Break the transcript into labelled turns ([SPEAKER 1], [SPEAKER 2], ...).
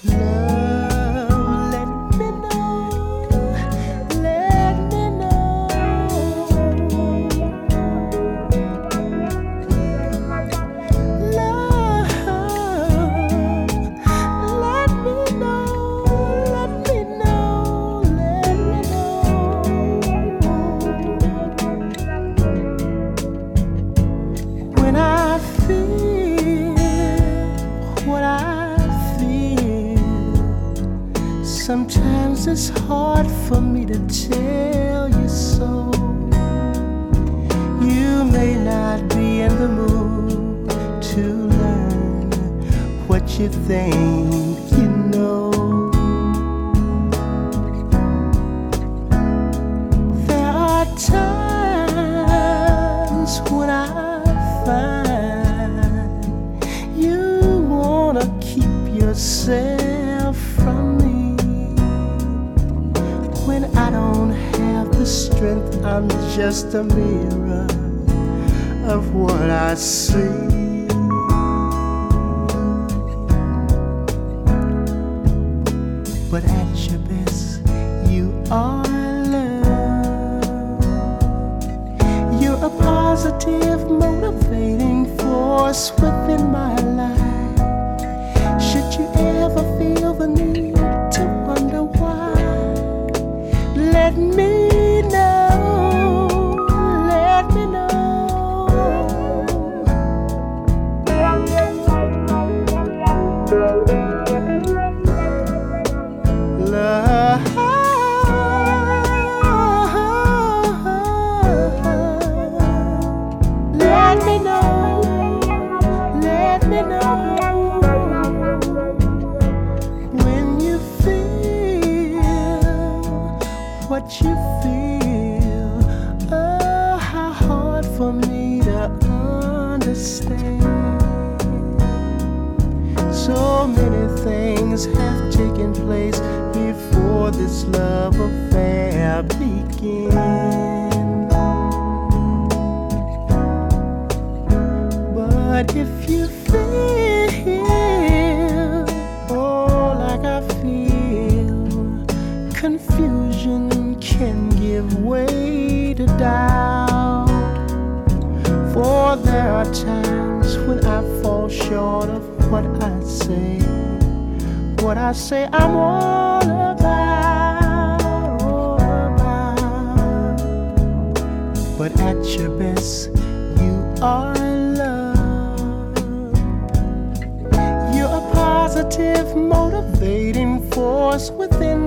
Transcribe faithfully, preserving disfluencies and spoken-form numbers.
[SPEAKER 1] Love, let me know, let me know. Love, let me know, let me know, let me know. When I feel what I feel, sometimes it's hard for me to tell you so. You may not be in the mood to learn what you think you know. There are times when I find you wanna keep yourself from me. When I don't have the strength, I'm just a mirror of what I see. But at your best, you are love. You're a positive, motivating force within my life. Should you ever feel the need to wonder why, let me know, let me know. Love, let me know, let me know. When you feel what you feel, oh, how hard for me to understand. So many things have taken place before this love affair began. But if you feel, oh, like I feel, confusion can give way to doubt. For there are times when I fall short of what I say, what I say I'm all about, all about. But at your best, you are love. You're a positive, motivating force within